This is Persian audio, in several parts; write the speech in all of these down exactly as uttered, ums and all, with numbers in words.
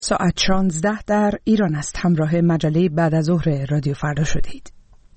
ساعت شانزده در ایران است. همراه مجله بعد از ظهر رادیو فردا شدید.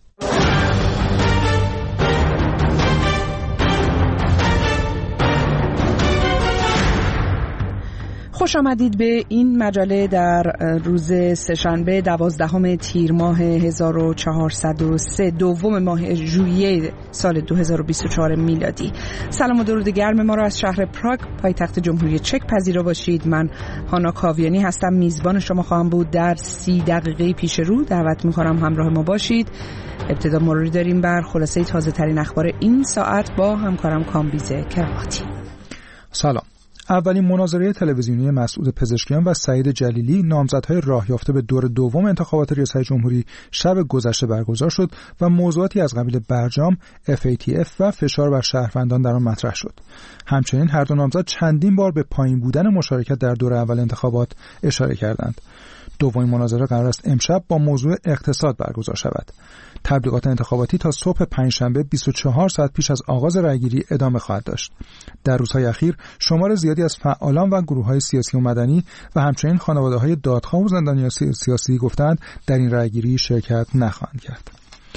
خوش آمدید به این مجله در روز سه‌شنبه دوازدهم تیر ماه هزار و چهارصد و سه، دوم ماه ژوئیه سال دو هزار و بیست و چهار میلادی. سلام و درود گرم ما را از شهر پراگ پایتخت جمهوری چک پذیرا باشید. من هانا کاویانی هستم، میزبان شما خواهم بود در سی دقیقه پیش رو. دعوت می‌کنم همراه ما باشید. ابتدا مروری داریم بر خلاصه تازه ترین اخبار این ساعت با همکارم کامبیز کراواتی. سلام. اولین مناظره تلویزیونی مسعود پزشکیان و سعید جلیلی، نامزدهای راه یافته به دور دوم انتخابات ریاست جمهوری، شب گذشته برگزار شد و موضوعاتی از قبیل برجام، اف ای تی اف و فشار بر شهروندان در آن مطرح شد. همچنین هر دو نامزد چندین بار به پایین بودن مشارکت در دور اول انتخابات اشاره کردند. دومین مناظره قرار است امشب با موضوع اقتصاد برگزار شود. تبلیغات انتخاباتی تا صبح پنجشنبه بیست و چهار ساعت پیش از آغاز رأیگیری ادامه خواهد داشت. در روزهای اخیر شمار زیادی از فعالان و گروه‌های سیاسی و مدنی و همچنین خانواده‌های دادخواه و زندانیان سیاسی گفتند در این رأیگیری شرکت نخواهند کرد.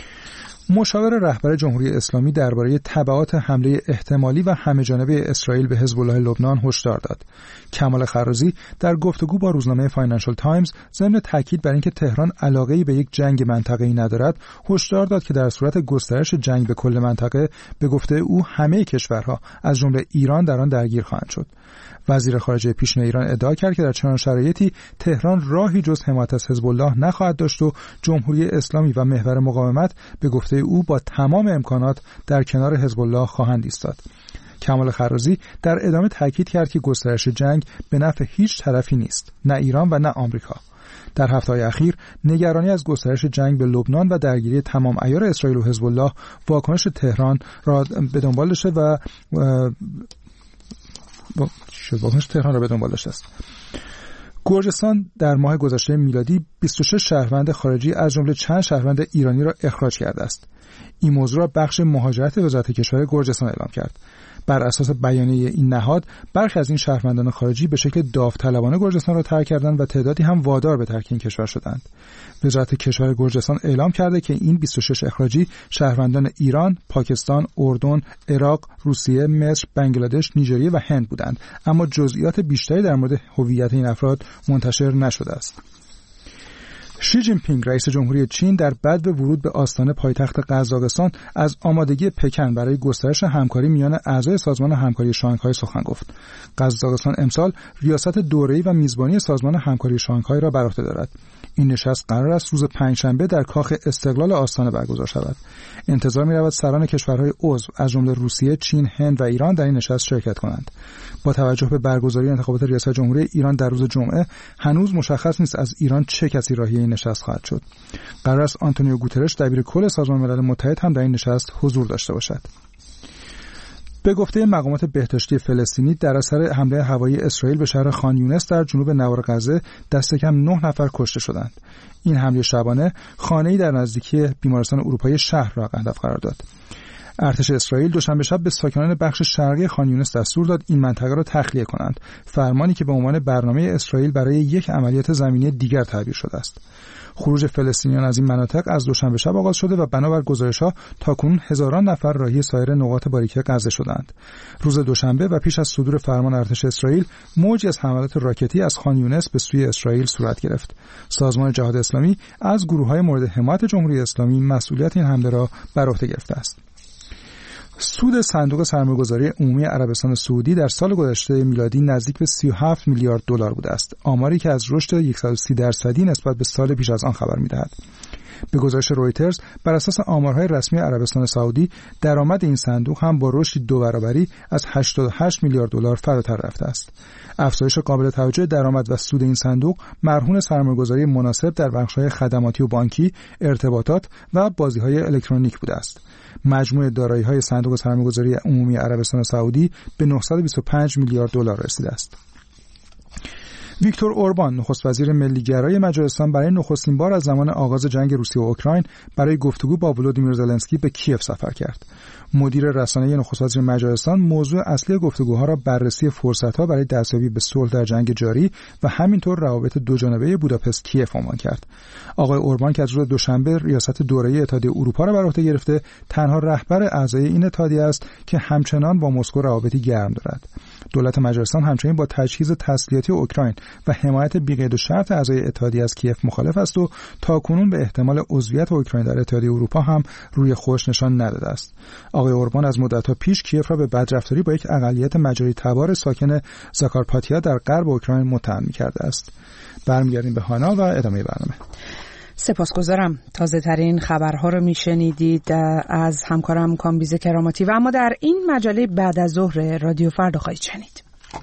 مشاور رهبر جمهوری اسلامی درباره تبعات حمله احتمالی و همه‌جانبه اسرائیل به حزب الله لبنان هشدار داد. کمال خرازی در گفتگو با روزنامه فاینانشال تایمز ضمن تاکید بر اینکه تهران علاقه‌ای به یک جنگ منطقه‌ای ندارد، هشدار داد که در صورت گسترش جنگ به کل منطقه، به گفته او همه کشورها از جمله ایران در آن درگیر خواهند شد. وزیر خارجه پیشین ایران ادعا کرد که در چنان شرایطی تهران راهی جز حمایت از حزب الله نخواهد داشت و جمهوری اسلامی و محور مقاومت به گفته او با تمام امکانات در کنار حزب الله خواهند ایستاد. کمال خرازی در ادامه تاکید کرد که گسترش جنگ به نفع هیچ طرفی نیست، نه ایران و نه آمریکا. در هفته‌های اخیر نگرانی از گسترش جنگ به لبنان و درگیری تمام عیار اسرائیل و حزب الله واکنش تهران را به دنبال داشته و واکنش تهران را به دنبال داشته است. گرجستان در ماه گذشته میلادی بیست و شش شهروند خارجی از جمله چند شهروند ایرانی را اخراج کرده است. این موضوع را بخش مهاجرت وزارت کشور گرجستان اعلام کرد. بر اساس بیانیه این نهاد، برخی از این شهروندان خارجی به شکل داوطلبانه گرجستان را ترک کردند و تعدادی هم وادار به ترک این کشور شدند. وزارت کشور گرجستان اعلام کرده که این بیست و شش اخراجی شهروندان ایران، پاکستان، اردن، عراق، روسیه، مصر، بنگلادش، نیجریه و هند بودند، اما جزئیات بیشتری در مورد هویت این افراد منتشر نشده است. شی جین پینگ رئیس جمهوری چین در بدو ورود به آستانه پایتخت قزاقستان از آمادگی پکن برای گسترش همکاری میان اعضای سازمان همکاری شانگهای سخن گفت. قزاقستان امسال ریاست دوره‌ای و میزبانی سازمان همکاری شانگهای را بر عهده دارد. این نشست قرار است روز پنجشنبه در کاخ استقلال آستانه برگزار شود. انتظار می‌رود سران کشورهای عضو از جمله روسیه، چین، هند و ایران در این نشست شرکت کنند. با توجه به برگزاری انتخابات ریاست جمهوری ایران در روز جمعه، هنوز مشخص نیست از ایران چه کسی راهی این نشست خواهد شد. قرار است آنتونیو گوترش دبیر کل سازمان ملل متحد هم در این نشست حضور داشته باشد. به گفته مقامات بهداشتی فلسطینی، در اثر حمله هوایی اسرائیل به شهر خان یونس در جنوب نوار غزه دست کم نه نفر کشته شدند. این حمله شبانه خانه‌ای در نزدیکی بیمارستان اروپایی شهر را هدف قرار داد. ارتش اسرائیل دوشنبه شب به ساکنان بخش شرقی خان یونس دستور داد این منطقه را تخلیه کنند، فرمانی که به عنوان برنامه اسرائیل برای یک عملیات زمینی دیگر تعبیر شده است. خروج فلسطینیان از این مناطق از دوشنبه شب آغاز شده و بنابر گزارش‌ها تاکنون هزاران نفر راهی سایر نقاط باریک غزه شدند. روز دوشنبه و پیش از صدور فرمان ارتش اسرائیل، موجی از حملات راکتی از خان یونس به سوی اسرائیل صورت گرفت. سازمان جهاد اسلامی از گروه‌های مورد حمایت جمهوری اسلامی مسئولیت این حمله را بر عهده گرفته است. سود صندوق سرمایه‌گذاری عمومی عربستان سعودی در سال گذشته میلادی نزدیک به سی و هفت میلیارد دلار بوده است، آماری که از رشد صد و سی درصدی نسبت به سال پیش از آن خبر می‌دهد. به گزارش رویترز، بر اساس آمارهای رسمی عربستان سعودی، درآمد این صندوق هم با رشد دو برابری از هشتاد و هشت میلیارد دلار فراتر رفته است. افزایش قابل توجه درآمد و سود این صندوق مرهون سرمایه‌گذاری مناسب در بخش‌های خدماتی و بانکی، ارتباطات و بازی‌های الکترونیک بوده است. مجموع دارایی‌های صندوق سرمایه‌گذاری عمومی عربستان سعودی به نهصد و بیست و پنج میلیارد دلار رسیده است. ویکتور اوربان نخست وزیر ملی‌گرای مجارستان برای نخستین بار از زمان آغاز جنگ روسیه و اوکراین برای گفتگو با ولودیمیر زلنسکی به کیف سفر کرد. مدیر رسانه نخست وزیر مجارستان موضوع اصلی گفتگوها را بررسی فرصت‌ها برای دستیابی به صلح در جنگ جاری و همینطور روابط دوجانبه بوداپست کیف عنوان کرد. آقای اوربان که از روز دوشنبه ریاست دوره‌ای اتحادیه اروپا را بر عهده گرفته، تنها رهبر اعضای این اتحادیه است که همچنان با مسکو روابطی گرم دارد. دولت مجارستان همچنین با تجهیز تسلیحاتی اوکراین و حمایت بی‌قید و شرط اعضای اتحادیه از کیف مخالف است و تاکنون به احتمال عضویت اوکراین در اتحادیه اروپا هم روی خوش نشان نداده است. آقای اوربان از مدت‌ها پیش کیف را به بدرفتاری با یک اقلیت مجاری تبار ساکن زاکارپاتیا در غرب اوکراین متهم کرده است. برمیگردیم به هانا و ادامه برنامه. سپاسگزارم. تازه ترین خبرها رو میشنیدید از همکارم کامبیز کراماتی و اما در این مجله بعد از ظهر رادیو فردا خواهید شنید.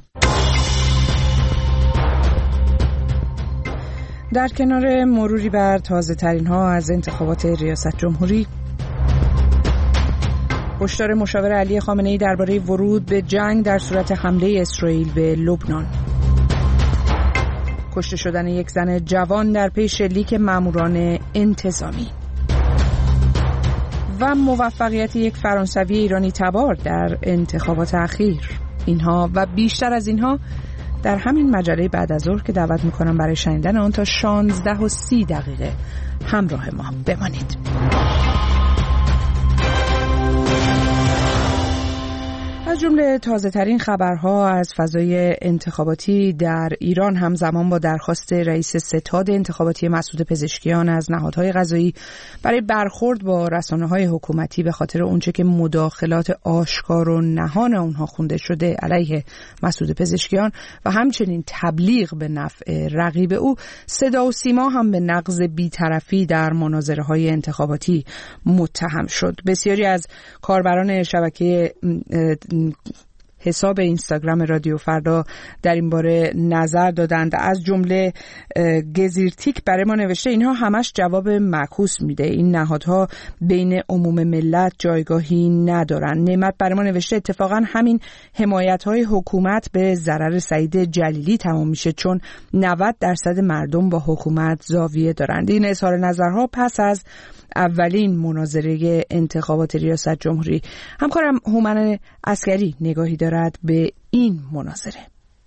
در کنار مروری بر تازه ترین ها از انتخابات ریاست جمهوری، هشدار مشاور علی خامنه‌ای درباره ورود به جنگ در صورت حمله اسرائیل به لبنان، کشته شدن یک زن جوان در پی شلیک ماموران انتظامی و موفقیت یک فرانسوی ایرانی تبار در انتخابات اخیر. اینها و بیشتر از اینها در همین مجله بعد از ظهر که دعوت میکنم برای شنیدن آن تا شانزده و سی دقیقه همراه ما بمانید. از جمله تازه ترین خبرها از فضای انتخاباتی در ایران همزمان با درخواست رئیس ستاد انتخاباتی مسعود پزشکیان از نهادهای قضایی برای برخورد با رسانه‌های حکومتی به خاطر اونچه که مداخلات آشکار و نهان اونها خونده شده علیه مسعود پزشکیان و همچنین تبلیغ به نفع رقیب او، صدا و سیما هم به نقض بی‌طرفی در مناظره‌های انتخاباتی متهم شد. بسیاری از کاربران شبکه حساب اینستاگرام رادیو فردا در این باره نظر دادند. از جمله گزیرتیک برای ما نوشته اینها همش جواب معکوس میده، این نهادها بین عموم ملت جایگاهی ندارن. نعمت برای ما نوشته اتفاقا همین حمایت‌های حکومت به ضرر سعید جلیلی تمام میشه، چون نود درصد مردم با حکومت زاویه دارند. این اظهار نظرها پس از اولین مناظره انتخابات ریاست جمهوری. همکارم هومن عسکری نگاهی دارد به این مناظره.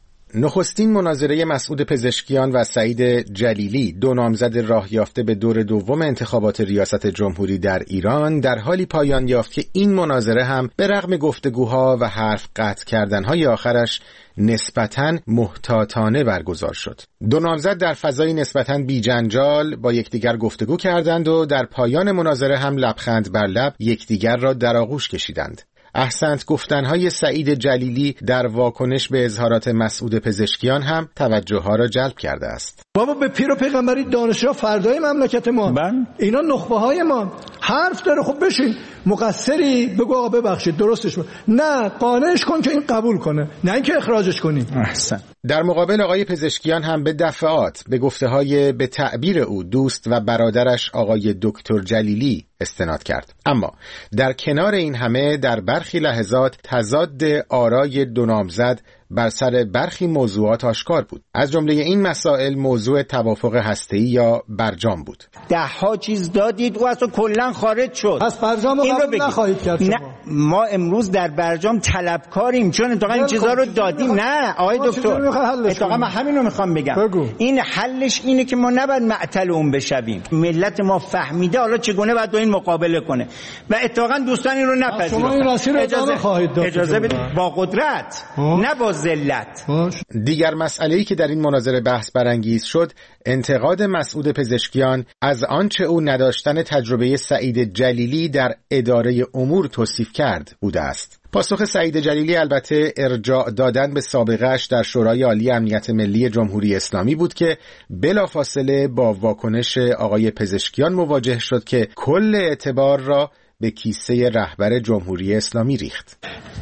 نخستین مناظره مسعود پزشکیان و سعید جلیلی، دو نامزد راه یافته به دور دوم انتخابات ریاست جمهوری در ایران، در حالی پایان یافت که این مناظره هم به رغم گفتگوها و حرف قطع کردنهای آخرش نسبتاً محتاطانه برگزار شد. دو نامزد در فضای نسبتاً بی جنجال با یکدیگر گفتگو کردند و در پایان مناظره هم لبخند بر لب یکدیگر را در آغوش کشیدند. احسنت گفتنهای سعید جلیلی در واکنش به اظهارات مسعود پزشکیان هم توجه ها را جلب کرده است. بابا به پیر و پیغمبری دانشجو فردای مملکت ما، من اینا نخبه های ما، حرف داره، خب بشین مقصری بگو آقا ببخشید درستش کن، نه قانعش کن که این قبول کنه، نه اینکه اخراجش کنی. احسن. در مقابل آقای پزشکیان هم به دفعات به گفته‌های به تعبیر او دوست و برادرش آقای دکتر جلیلی استناد کرد. اما در کنار این همه در برخی لحظات تضاد آرای دو نامزد بر سر برخی موضوعات آشکار بود. از جمله این مسائل موضوع توافق هسته‌ای یا برجام بود. ده ها چیز دادید و اصلا کلا خارج شد. از برجام قبول نخواهید کرد شما. نه ما امروز در برجام طلبکاریم، چون اتفاقا این چیزا رو دادیم. نه آقای دکتر، اتفاقا من همین رو میخوام بگم. بگو. این حلش اینه که ما نباید معطل اون بشویم. ملت ما فهمیده حالا چگونه باید با این مقابله کنه و اتفاقا دوستان این رو نپذیرفتن. شما این مسیر اجازه خواهید داد. اجازه بدید با قدرت نه با ذلت. دیگر مسئله‌ای که در این مناظره بحث برانگیز شد انتقاد مسعود پزشکیان از آنچه او نداشتن تجربه سعید جلیلی در اداره امور توصیف کرد بوده است. پاسخ سعید جلیلی البته ارجاع دادن به سابقه‌اش در شورای عالی امنیت ملی جمهوری اسلامی بود که بلافاصله با واکنش آقای پزشکیان مواجه شد که کل اعتبار را به کیسه رهبر جمهوری اسلامی ریخت.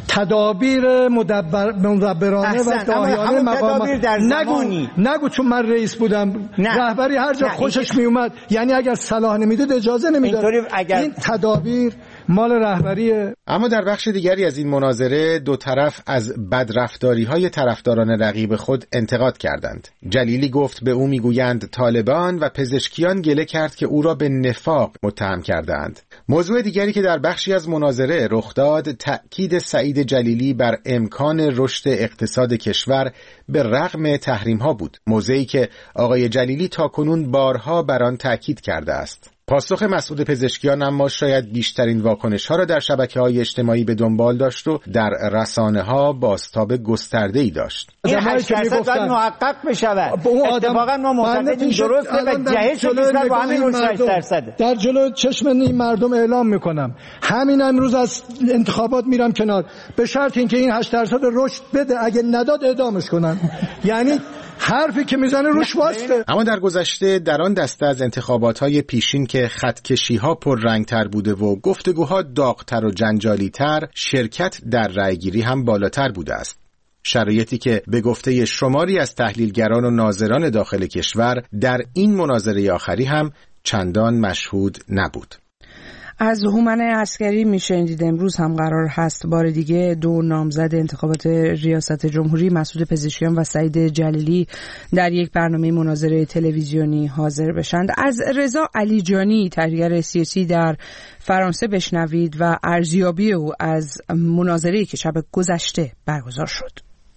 تدابیر مدبر مدبرانه و داهیانه مقامات نگو نگو چون من رئیس بودم نه. رهبری هر جا نه. خوشش می اومد، یعنی اگر صلاح نمیداد اجازه نمیداد. اگر... این تدابیر مال رهبری. اما در بخش دیگری از این مناظره دو طرف از بدرفتاری‌های طرفداران رقیب خود انتقاد کردند. جلیلی گفت به او میگویند طالبان و پزشکیان گله کرد که او را به نفاق متهم کردند. موضوع دیگری که در بخشی از مناظره رخ داد تأکید سعید جلیلی بر امکان رشد اقتصاد کشور به رغم تحریم‌ها بود، موضعی که آقای جلیلی تاکنون بارها بر آن تأکید کرده است. پاسخ مسعود پزشکیان اما شاید بیشترین واکنش‌ها را در شبکه‌های اجتماعی به دنبال داشت و در رسانه‌ها بازتاب گسترده‌ای داشت. این هشت درصد باید محقق بشود. اتفاقا ما معتقدیم درسته و جهش کشور با همین هشت درصده. در جلو چشم این مردم اعلام میکنم همین امروز از انتخابات میرم کنار، به شرط اینکه این هشت درصد رشد بده، اگه نداد اعدامش کنن. یعنی حرفی که میزنه روش واسطه. اما در گذشته در آن دسته از انتخابات‌های پیشین که خطکشی‌ها پررنگ‌تر بوده و گفتگوها داغ‌تر و جنجالی‌تر، شرکت در رأیگیری هم بالاتر بوده است. شرایطی که به گفته شماری از تحلیلگران و ناظران داخل کشور در این مناظره آخری هم چندان مشهود نبود. از هومن عسکری میشنیدید امروز هم قرار هست بار دیگه دو نامزد انتخابات ریاست جمهوری مسعود پزشکیان و سعید جلیلی در یک برنامه مناظره تلویزیونی حاضر بشند. از رضا علیجانی تحلیلگر سیاسی در فرانسه بشنوید و ارزیابی او از مناظره‌ای که شب گذشته برگزار شد.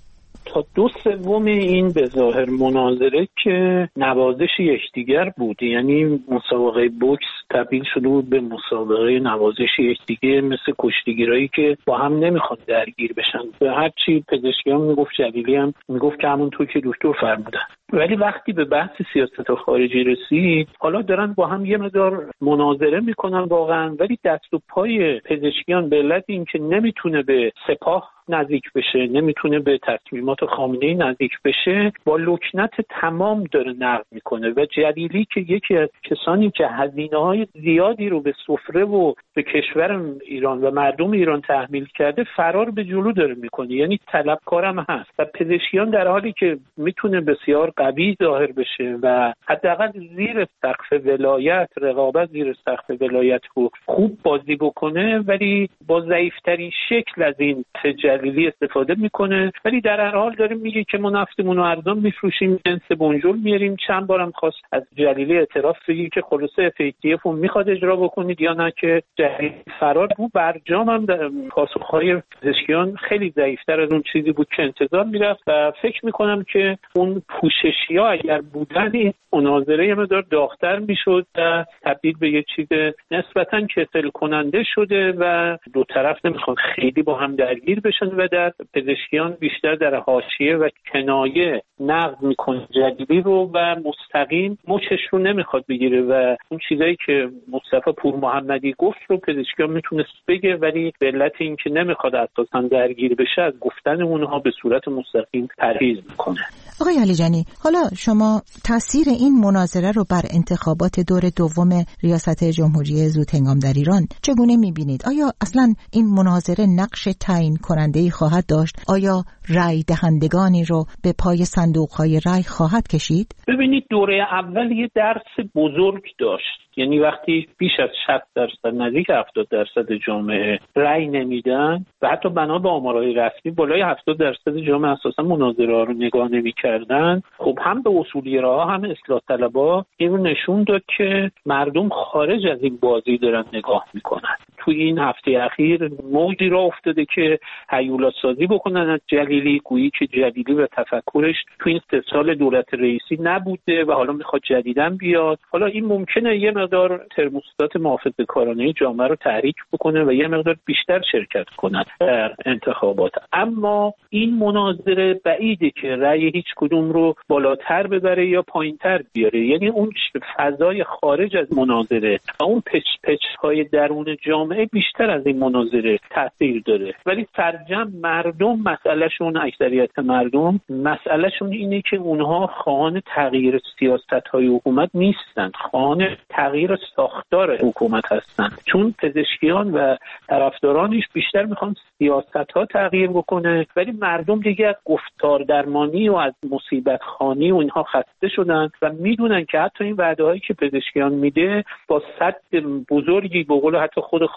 تا دو سوم این به ظاهر مناظره که نوازش یکدیگر بود، یعنی مسابقه بوکس تبدیل شده بود به مسابقه نوازش یکدیگر، مثل کشتیگیرایی که با هم نمیخواد درگیر بشن. به هر چی پزشکیان میگفت، جلیلی هم میگفت که همونطور که دکتر فرمودن. ولی وقتی به بحث سیاست خارجی رسید، حالا دارن با هم یه مقدار مناظره میکنن واقعا، ولی دست و پای پزشکیان به علت اینکه نمیتونه به سپاه نزدیک بشه، نمیتونه به تصمیمات خامنه‌ای نزدیک بشه، با لکنت تمام داره نقد میکنه. و جلیلی که یکی از کسانی که هزینه‌های زیادی رو به سفره و به کشور ایران و مردم ایران تحمیل کرده، فرار به جلو داره میکنه، یعنی طلبکارم هست. و پزشکیان در حالی که میتونه بسیار قوی ظاهر بشه و حداقل زیر سقف ولایت، رقابت زیر سقف ولایت رو خوب بازی بکنه، ولی با ضعیف‌ترین شکل از این جلیلی استفاده میکنه. ولی در هر حال داریم میگه که ما نفتمون رو ارزان میفروشیم، جنس بنجل میاریم. چند بارم خواست از جلیلی اعتراف بگیر که خلاصه اف ای تی اف رو میخواد اجرا بکنید یا نه، که جلیلی فرار بود. برجام هم در پاسخهای پزشکیان خیلی ضعیف‌تر از اون چیزی بود که انتظار میرفت و فکر میکنم که اون پوششی‌ها اگر بودن این مناظره یه مقدار داغ‌تر میشد و تبدیل به یه چیز نسبتاً کسل کننده شده و دو طرف نمیخوان خیلی با هم درگیر بشن و در پزشکیان بیشتر در حاشیه و کنایه نقد میکنه جلیلی رو و مستقیم مچش رو نمیخواد بگیره و اون چیزایی که مصطفی پور محمدی گفت رو پزشکیان میتونست بگه، ولی به علت اینکه نمیخواد اساساً درگیر بشه از گفتن اونها به صورت مستقیم پرهیز میکنه. آقای علیجانی، حالا شما تاثیر این مناظره رو بر انتخابات دور دوم ریاست جمهوری زودهنگام در ایران چگونه می‌بینید؟ آیا اصلاً این مناظره نقش تعیین کننده‌ای خواهد داشت؟ آیا رأی دهندگانی رو به پای صندوق‌های رأی خواهد کشید؟ ببینید، دوره اول یه درس بزرگ داشت. یعنی وقتی بیش از شصت درصد، نزدیک هفتاد درصد جامعه رأی نمیدن و حتی بنا به آمارهای رسمی بالای هفتاد درصد جامعه اساسا مناظره رو نگاه نمی‌کردن، خب هم به اصولگراها هم اصلاح طلبا این رو نشون داد که مردم خارج از این بازی دارن نگاه میکنن. توی این هفته اخیر موجی را افتاده که هیولا سازی بکنن از جلیلی، گویی که جلیلی و تفکرش توی این سه سال دولت رئیسی نبوده و حالا میخواد جدیدن بیاد. حالا این ممکنه یه مقدار ترموستات محافظه‌کارانه جامعه رو تحریک بکنه و یه مقدار بیشتر شرکت کنن در انتخابات. اما این مناظره بعیده که رأی هیچ کدوم رو بالاتر ببره یا پایینتر بیاره. یعنی اون فضای خارج از مناظره و اون پچ پچ های درون جامعه بیشتر از این مناظره تاثیر داره. ولی سرجم مردم، مسئلهشون، اکثریت مردم مسئلهشون اینه که اونها خواهان تغییر سیاست‌های حکومت نیستن، خواهان تغییر ساختار حکومت هستن. چون پزشکیان و طرفدارانش بیشتر میخوان سیاست‌ها تغییر بکنه، ولی مردم دیگه از گفتار درمانی و از مصیبت خوانی و اینها خسته شدن و میدونن که حتی این وعده‌هایی که پزشکیان میده با صد بزرگی به قول حتی خود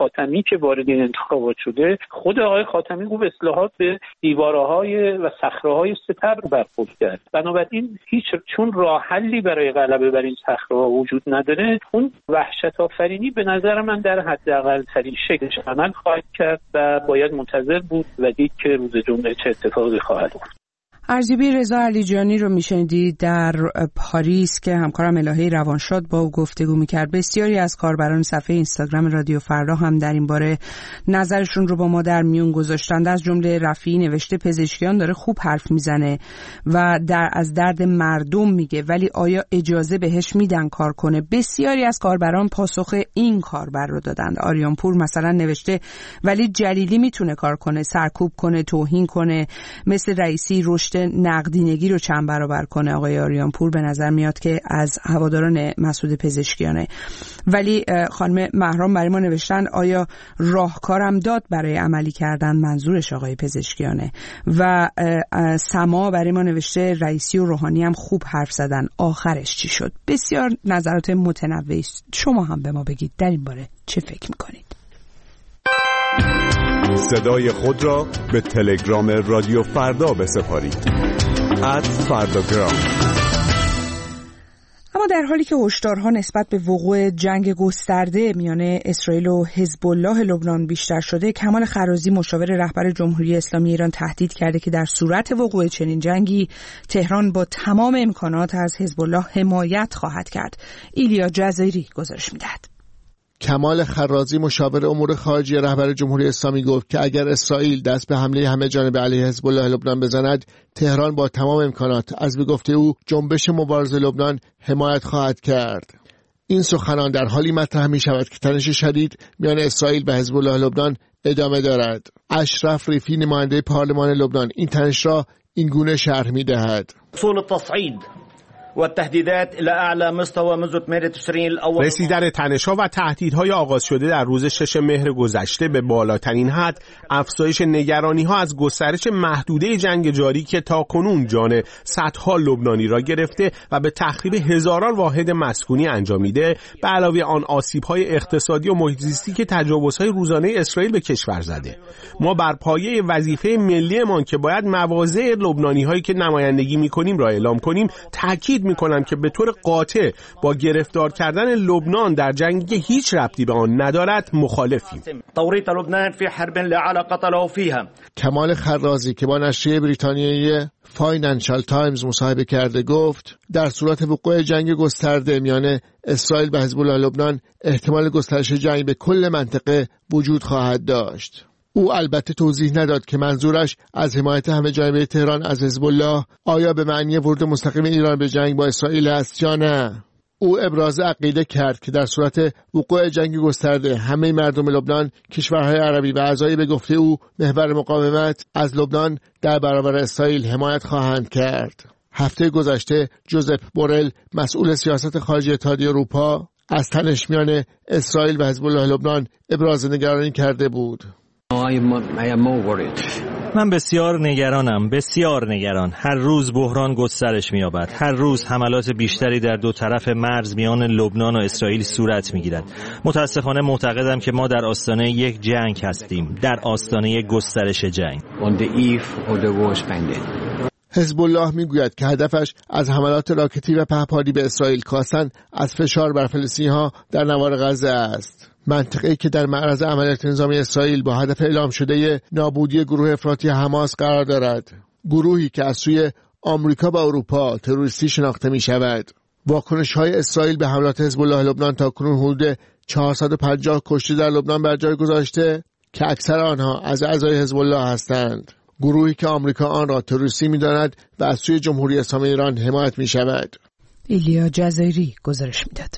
خاتمی که وارد این انتخابات شده، خود آقای خاتمی گفت اصلاحات به دیوارهای و صخره‌های ستبر برخورد کرد. بنابراین هیچ چون راه حلی برای غلبه بر این صخره‌ها وجود نداره، اون وحشت آفرینی به نظر من در حداقل ترین شکلش عمل خواهد کرد و باید منتظر بود و دید که روز جمعه چه اتفاقی خواهد افتاد. ارزیابی رضا علیجانی رو میشنیدید در پاریس که همکارم الهه روانشاد با او گفتگو میکرد. بسیاری از کاربران صفحه اینستاگرام رادیو فردا هم در این باره نظرشون رو با ما در میون گذاشتند. از جمله رفیعی نوشته پزشکیان داره خوب حرف میزنه و در از درد مردم میگه، ولی آیا اجازه بهش میدن کار کنه؟ بسیاری از کاربران پاسخ این کاربر رو دادند. آریانپور مثلا نوشته ولی جلیلی میتونه کار کنه، سرکوب کنه، توهین کنه، مثل رئیسی رشد نقدینگی رو چند برابر کنه. آقای آریانپور به نظر میاد که از هواداران مسعود پزشکیانه. ولی خانم مهرام برای ما نوشتن آیا راهکارم داد برای عملی کردن، منظورش آقای پزشکیانه. و سما برای ما نوشته رئیسی و روحانی هم خوب حرف زدن، آخرش چی شد؟ بسیار نظرات متنوعی. شما هم به ما بگید در این باره چه فکر میکنید؟ صدای خود را به تلگرام رادیو فردا بسپارید. ات فرداگرام. اما در حالی که هشدارها نسبت به وقوع جنگ گسترده میان اسرائیل و حزب الله لبنان بیشتر شده، کمال خرازی مشاور رهبر جمهوری اسلامی ایران تهدید کرده که در صورت وقوع چنین جنگی تهران با تمام امکانات از حزب الله حمایت خواهد کرد. ایلیا جزایری گزارش می‌دهد. کمال خرازی مشاور امور خارجه رهبر جمهوری اسلامی گفت که اگر اسرائیل دست به حمله همه جانبه علیه حزب الله لبنان بزند، تهران با تمام امکانات از به گفته او جنبش مبارزه لبنان حمایت خواهد کرد. این سخنان در حالی مطرح می شود که تنش شدید میان اسرائیل و حزب الله لبنان ادامه دارد. اشرف ریفی نماینده پارلمان لبنان این تنش را این گونه شرح می دهد. اصول التصعید و تهدیدات الى اعلى مستوى منذ ثمانية تشرين الاول. رسیدن تنش‌ها و تهدیدهای آغاز شده در روز شش مهر گذشته به بالاترین حد، افزایش نگرانی‌ها از گسترش محدوده جنگ جاری که تاکنون جان صدها لبنانی را گرفته و به تخریب هزاران واحد مسکونی انجامیده، به علاوه آن آسیب‌های اقتصادی و محیط زیستی که تجاوزهای روزانه اسرائیل به کشور زده. ما بر پایه وظیفه ملی‌مان که باید مواضع لبنانی‌هایی که نمایندگی می‌کنیم را اعلام کنیم، تاکید میکنم که به طور قاطع با گرفتار کردن لبنان در جنگی که هیچ ربطی به آن ندارد مخالفیم. توريط لبنان في حرب لا علاقه له فيها. کمال خرازی که با نشریه بریتانیایی فاینانشال تایمز مصاحبه کرده گفت در صورت وقوع جنگ گسترده میان اسرائیل و حزب الله لبنان، احتمال گسترش جنگ به کل منطقه وجود خواهد داشت. او البته توضیح نداد که منظورش از حمایت همه جانبه تهران از حزب الله آیا به معنی ورود مستقیم ایران به جنگ با اسرائیل است یا نه. او ابراز عقیده کرد که در صورت وقوع جنگ گسترده همه مردم لبنان، کشورهای عربی و اعضای به گفته او محور مقاومت از لبنان در برابر اسرائیل حمایت خواهند کرد. هفته گذشته جوزپ بورل مسئول سیاست خارجی اتحادیه اروپا از تنش میان اسرائیل و حزب الله لبنان ابراز نگرانی کرده بود. من بسیار نگرانم، بسیار نگران. هر روز بحران گسترش می‌یابد. هر روز حملات بیشتری در دو طرف مرز میان لبنان و اسرائیل صورت می‌گیرد. متأسفانه معتقدم که ما در آستانه یک جنگ هستیم، در آستانه گسترش جنگ. حزب الله میگوید که هدفش از حملات راکتی و پهپادی به اسرائیل کاستن از فشار بر فلسطینی‌ها در نوار غزه است. منطقه‌ای که در معرض عملیات نظامی اسرائیل با هدف اعلام شده نابودی گروه افراطی حماس قرار دارد. گروهی که از سوی آمریکا و اروپا تروریستی شناخته می شود. واکنش‌های اسرائیل به حملات حزب الله لبنان تا کنون حدود چهارصد و پنجاه کشته در لبنان بر جای گذاشته که اکثر آنها از اعضای حزب الله هستند. گروهی که آمریکا آن را تروریستی می‌داند و از سوی جمهوری اسلامی ایران حمایت می‌شود. ایلیا جزایری گزارش می‌داد.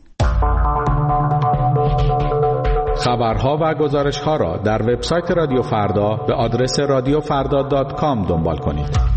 خبرها و گزارش‌ها را در وبسایت رادیو فردا به آدرس رادیو فردا دات کام دنبال کنید.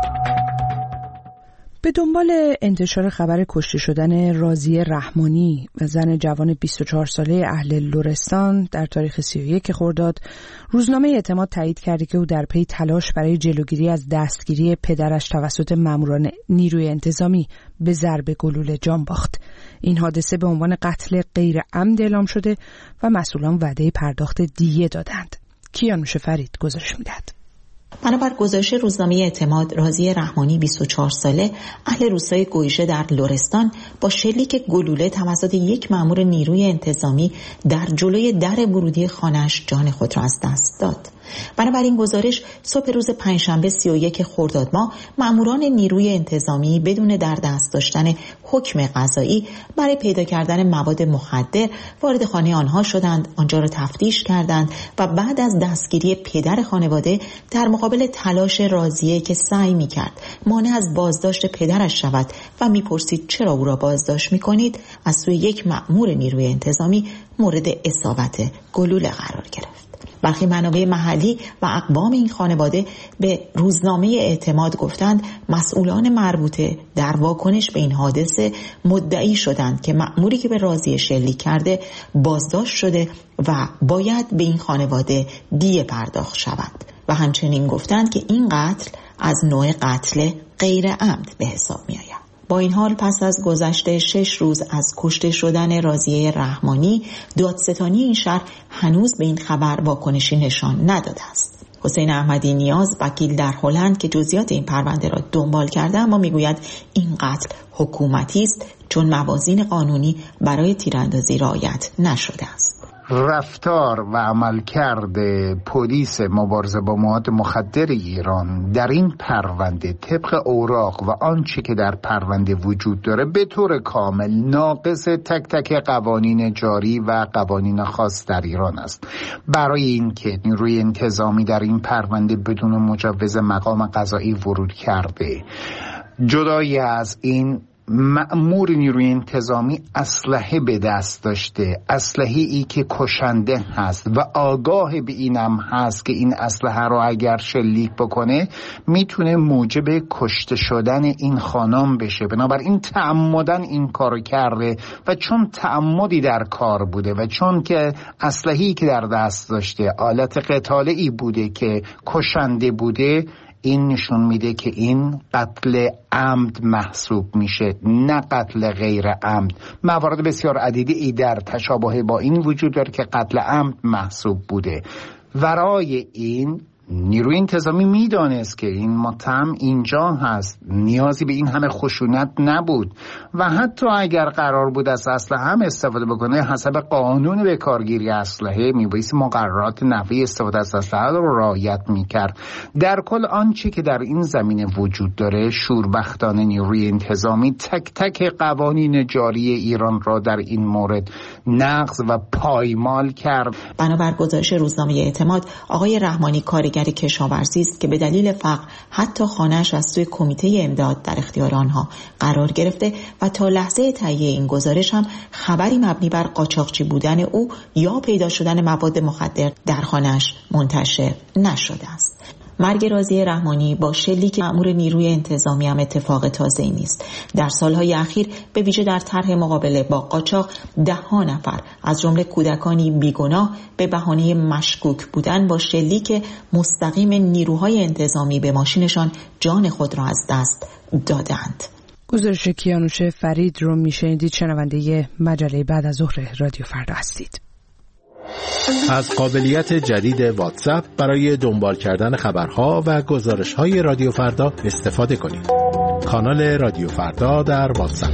به دنبال انتشار خبر کشته شدن راضیه رحمانی و زن جوان بیست و چهار ساله اهل لرستان در تاریخ سی و یک خرداد، روزنامه اعتماد تایید کرده که او در پی تلاش برای جلوگیری از دستگیری پدرش توسط ماموران نیروی انتظامی به ضرب گلوله جان باخت. این حادثه به عنوان قتل غیر عمد اعلام شده و مسئولان وعده پرداخت دیه دادند. کیانوش فرید گزارش می‌دهد. بنابر گزارش روزنامه اعتماد، راضیه رحمانی بیست و چهار ساله اهل روستای گویشه در لرستان با شلیک گلوله توسط یک مأمور نیروی انتظامی در جلوی در ورودی خانه‌اش جان خود را از دست داد. بنابراین گزارش صبح روز پنجشنبه سی و یک خرداد ماه مأموران نیروی انتظامی بدون در دست داشتن حکم قضایی برای پیدا کردن مواد مخدر وارد خانه آنها شدند، آنجا را تفتیش کردند و بعد از دستگیری پدر خانواده در مقابل تلاش راضیه که سعی می‌کرد مانع از بازداشت پدرش شود و می‌پرسید چرا او را بازداشت می‌کنید، از سوی یک مأمور نیروی انتظامی مورد اصابت گلوله قرار گرفت. برخی منابع محلی و اقوام این خانواده به روزنامه اعتماد گفتند مسئولان مربوطه در واکنش به این حادثه مدعی شدند که مأموری که به راضیه شلیک کرده بازداشت شده و باید به این خانواده دیه پرداخت شود و همچنین گفتند که این قتل از نوع قتل غیر عمد به حساب می آید. با این حال پس از گذشته شش روز از کشته شدن راضیه رحمانی، دادستانی این شهر هنوز به این خبر واکنشی نشان نداده است. حسین احمدی نیاز، وکیل در هلند که جزئیات این پرونده را دنبال کرده، اما میگوید این قتل حکومتی است چون موازین قانونی برای تیراندازی رعایت نشده است. رفتار و عملکرد پلیس مبارزه با مواد مخدر ایران در این پرونده طبق اوراق و آنچه که در پرونده وجود داره به طور کامل ناقص تک تک قوانین جاری و قوانین خاص در ایران است. برای اینکه نیروی انتظامی در این پرونده بدون مجوز مقام قضایی ورود کرده، جدای از این مأمور نیروی انتظامی اسلحه به دست داشته، اسلحه ای که کشنده هست و آگاه به اینم هست که این اسلحه رو اگر شلیک بکنه میتونه موجب کشته شدن این خانم بشه، بنابراین تعمدن این کارو کرده و چون تعمدی در کار بوده و چون که اسلحه‌ای که در دست داشته آلت قتالی بوده که کشنده بوده، این نشون میده که این قتل عمد محسوب میشه، نه قتل غیر عمد. موارد بسیار عدیدی ای در تشابه با این وجود داره که قتل عمد محسوب بوده. ورای این نیروی انتظامی میدانست که این متهم اینجا هست، نیازی به این همه خشونت نبود و حتی اگر قرار بود از اسلحه هم استفاده بکنه، حسب قانون به کارگیری اسلحه میبایست مقررات نحوه استفاده از اسلحه رو رعایت میکرد. در کل آنچه که در این زمینه وجود داره، شوربختانه نیروی انتظامی تک تک قوانین جاری ایران را در این مورد نقض و پایمال کرد. بنابر گزارش روزنامه اعتماد، آقای رحمانی کارگر کشاورزی است که به دلیل فقر حتی خانه‌اش از سوی کمیته امداد در اختیار آنها قرار گرفته و تا لحظه تهیه این گزارش هم خبری مبنی بر قاچاقچی بودن او یا پیدا شدن مواد مخدر در خانه‌اش منتشر نشده است. مرگ راضیه رحمانی با شلیک مأمور نیروی انتظامی هم اتفاق تازه‌ای نیست. در سالهای اخیر به ویژه در طرح مقابله با قاچاق ده ها نفر از جمله کودکانی بیگناه به بهانه مشکوک بودن با شلیک مستقیم نیروهای انتظامی به ماشینشان جان خود را از دست دادند. گزارش کیانوش فرید رو میشنیدید. شنونده مجله بعد از ظهر رادیو فردا هستید. از قابلیت جدید واتساپ برای دنبال کردن خبرها و گزارش‌های رادیو فردا استفاده کنید. کانال رادیو فردا در واتساپ.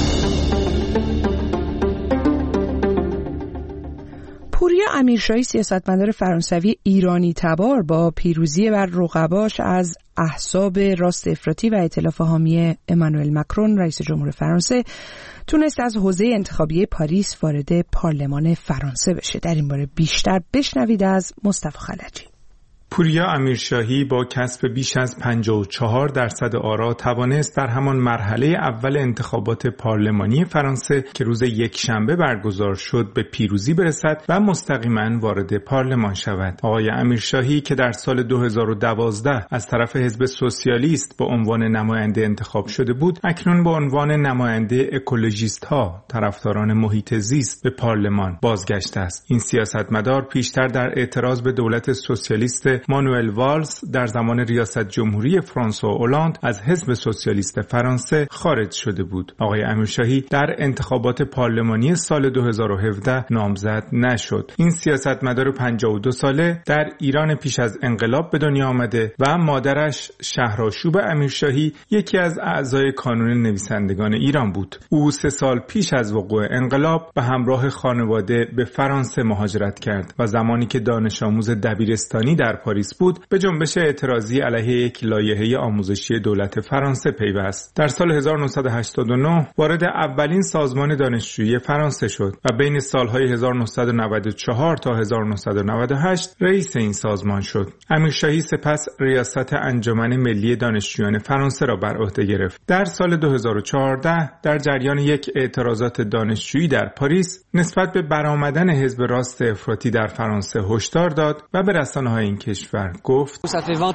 پوریا امیرشاهی، سیاستمدار فرانسوی ایرانی تبار، با پیروزی بر رقباش از احزاب راست افراطی و ائتلاف حامی امانوئل مکرون رئیس جمهور فرانسه تونست از حوزه انتخابی پاریس وارد پارلمان فرانسه بشه. در این باره بیشتر بشنوید از مصطفی خلجی. پوریا امیرشاهی با کسب بیش از پنجاه و چهار درصد آرا توانست در همان مرحله اول انتخابات پارلمانی فرانسه که روز یکشنبه برگزار شد به پیروزی برسد و مستقیما وارد پارلمان شود. آقای امیرشاهی که در سال دو هزار و دوازده از طرف حزب سوسیالیست به عنوان نماینده انتخاب شده بود، اکنون به عنوان نماینده اکولوژیست ها، طرفداران محیط زیست، به پارلمان بازگشته است. این سیاستمدار پیشتر در اعتراض به دولت سوسیالیست مانوئل والز در زمان ریاست جمهوری فرانسوا اولاند از حزب سوسیالیست فرانسه خارج شده بود. آقای امیرشاهی در انتخابات پارلمانی سال دو هزار و هفده نامزد نشد. این سیاستمدار پنجاه و دو ساله در ایران پیش از انقلاب به دنیا آمده و مادرش شهرآشوب امیرشاهی یکی از اعضای کانون نویسندگان ایران بود. او سه سال پیش از وقوع انقلاب به همراه خانواده به فرانسه مهاجرت کرد و زمانی که دانش آموز دبیرستانی در پاریس بود به جنبش اعتراضی علیه یک لایحه آموزشی دولت فرانسه پیوست. در سال هزار و نهصد و هشتاد و نه وارد اولین سازمان دانشجویی فرانسه شد و بین سالهای هزار و نهصد و نود و چهار تا هزار و نهصد و نود و هشت رئیس این سازمان شد. امیرشاهی سپس ریاست انجمن ملی دانشجویان فرانسه را بر عهده گرفت. در سال دو هزار و چهارده در جریان یک اعتراضات دانشجویی در پاریس نسبت به برآمدن حزب راست افراطی در فرانسه هشدار داد و به رسانه‌های این کشور گفت: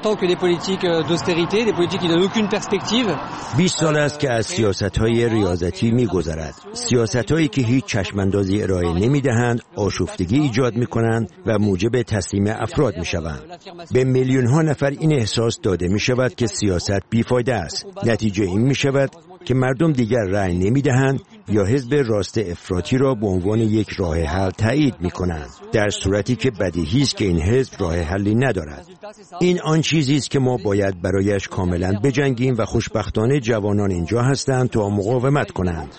بیست سال است که از سیاست‌های ریاضتی می‌گذرد. سیاست‌هایی که هیچ چشم‌اندازی ارائه نمی‌دهند، آشفتگی ایجاد می‌کنند و موجب تسلیم افراد می‌شوند. به میلیون‌ها نفر این احساس داده می‌شود که سیاست بیفایده است. نتیجه این می‌شود که مردم دیگر رأی نمی‌دهند یا حزب راست افراطی را به عنوان یک راه حل تایید می‌کنند، در صورتی که بدیهی است که این حزب راه حلی ندارد. این آن چیزی است که ما باید برایش کاملا بجنگیم و خوشبختانه جوانان اینجا هستند تا مقاومت کنند.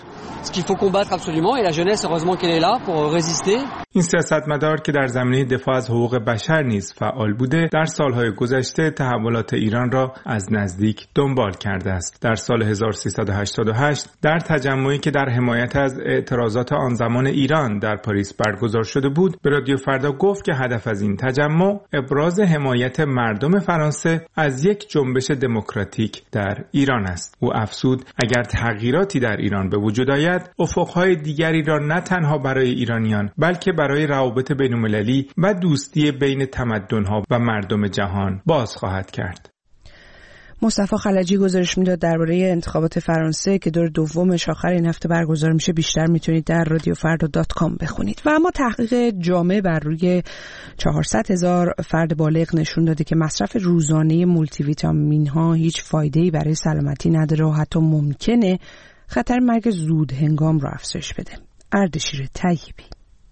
این سیاستمدار که در زمینه دفاع از حقوق بشر نیز فعال بوده، در سالهای گذشته تحولات ایران را از نزدیک دنبال کرده است. در سال هزار و سیصد و هشتاد و هشت در تجمعی که در حمایت از اعتراضات آن زمان ایران در پاریس برگزار شده بود، به رادیو فردا گفت که هدف از این تجمع ابراز حمایت مردم فرانسه از یک جنبش دموکراتیک در ایران است. او افزود اگر تغییراتی در ایران به وجود آید، افقهای دیگری را نه تنها برای ایرانیان بلکه برای روابط بین‌المللی و دوستی بین تمدن‌ها و مردم جهان باز خواهد کرد. مصطفی خلجی گزارش میداد درباره انتخابات فرانسه که دور دومش آخر این هفته برگزار میشه. بیشتر میتونید در رادیو فردا دات کام بخونید. و اما تحقیق جامع بر روی چهارصد هزار فرد بالغ نشون داده که مصرف روزانه مولتی ویتامین ها هیچ فایده‌ای برای سلامتی نداره و حتی ممکنه خطر مرگ زود هنگام را افزایش بده. اردشیر طیبی.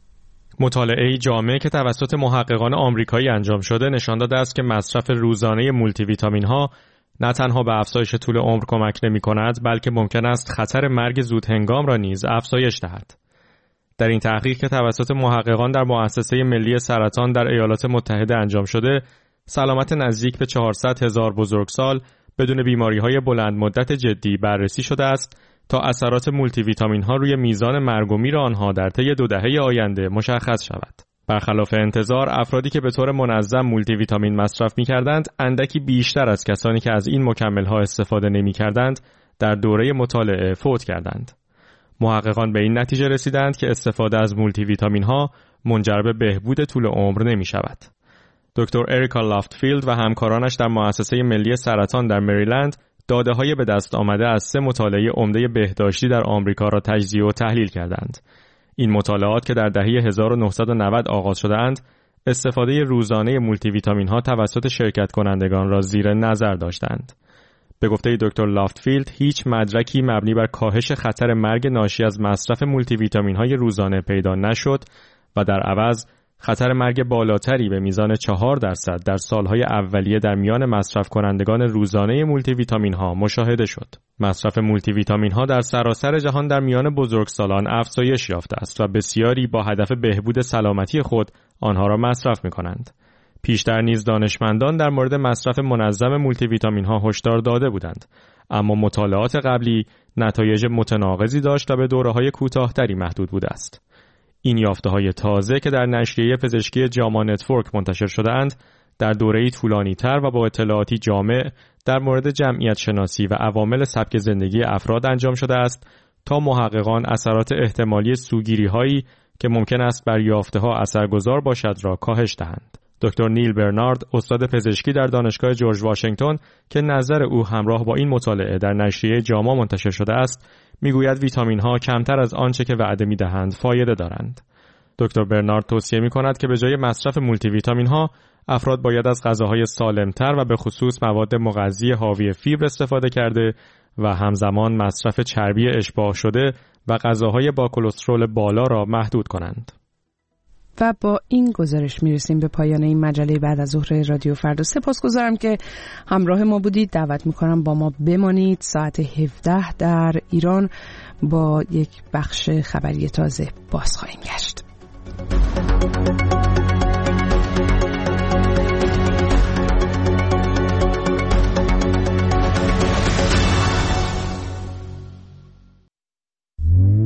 مطالعه جامع که توسط محققان آمریکایی انجام شده نشان داده است که مصرف روزانه مولتی ویتامین ها نه تنها به افزایش طول عمر کمک نمی کند، بلکه ممکن است خطر مرگ زود هنگام را نیز افزایش دهد. در این تحقیق که توسط محققان در مؤسسه ملی سرطان در ایالات متحده انجام شده، سلامت نزدیک به چهارصد هزار بزرگسال بدون بیماری‌های بلند مدت جدی بررسی شده است تا اثرات مولتی ویتامین ها روی میزان مرگ و میر آنها در طی دو دهه آینده مشخص شود. برخلاف انتظار، افرادی که به طور منظم مولتی ویتامین مصرف می‌کردند، اندکی بیشتر از کسانی که از این مکمل‌ها استفاده نمی‌کردند، در دوره مطالعه فوت کردند. محققان به این نتیجه رسیدند که استفاده از مولتی ویتامین‌ها منجر به بهبود طول عمر نمی‌شود. دکتر اریکا لافتفیلد و همکارانش در مؤسسه ملی سرطان در مریلند داده‌های به دست آمده از سه مطالعه عمده بهداشتی در آمریکا را تجزیه و تحلیل کردند. این مطالعات که در دهه هزار و نهصد و نود آغاز شده‌اند، استفاده روزانه مولتی ویتامین ها توسط شرکت کنندگان را زیر نظر داشتند. به گفته دکتر لافتفیلد، هیچ مدرکی مبنی بر کاهش خطر مرگ ناشی از مصرف مولتی ویتامین های روزانه پیدا نشد و در عوض خطر مرگ بالاتری به میزان چهار درصد در سالهای اولیه در میان مصرف کنندگان روزانه مولتی ویتامین ها مشاهده شد. مصرف مولتی ویتامین ها در سراسر جهان در میان بزرگسالان افزایش یافته است و بسیاری با هدف بهبود سلامتی خود آنها را مصرف می کنند. پیشتر نیز دانشمندان در مورد مصرف منظم مولتی ویتامین ها هشدار داده بودند، اما مطالعات قبلی نتایج متناقضی داشت و به دوره‌های کوتاه‌تری محدود بوده است. این یافته‌های تازه که در نشریه پزشکی جاما نتورک منتشر شده‌اند، در دوره‌ای طولانی‌تر و با اطلاعاتی جامع در مورد جمعیت شناسی و عوامل سبک زندگی افراد انجام شده است تا محققان اثرات احتمالی سوگیری‌هایی که ممکن است بر یافته‌ها اثرگذار باشد را کاهش دهند. دکتر نیل برنارد، استاد پزشکی در دانشگاه جورج واشنگتن که نظر او همراه با این مطالعه در نشریه جاما منتشر شده است، میگوید ویتامین ها کمتر از آنچه که وعده میدهند فایده دارند. دکتر برنارد توصیه میکند که به جای مصرف مولتی ویتامین ها افراد باید از غذاهای سالمتر و به خصوص مواد مغذی حاوی فیبر استفاده کرده و همزمان مصرف چربی اشباع شده و غذاهای با کلسترول بالا را محدود کنند. و با این گزارش میرسیم به پایان این مجله بعد از ظهر رادیو فردا. سپاسگزارم که همراه ما بودید. دعوت میکنم با ما بمانید. ساعت هفده در ایران با یک بخش خبری تازه باز خواهیم گشت.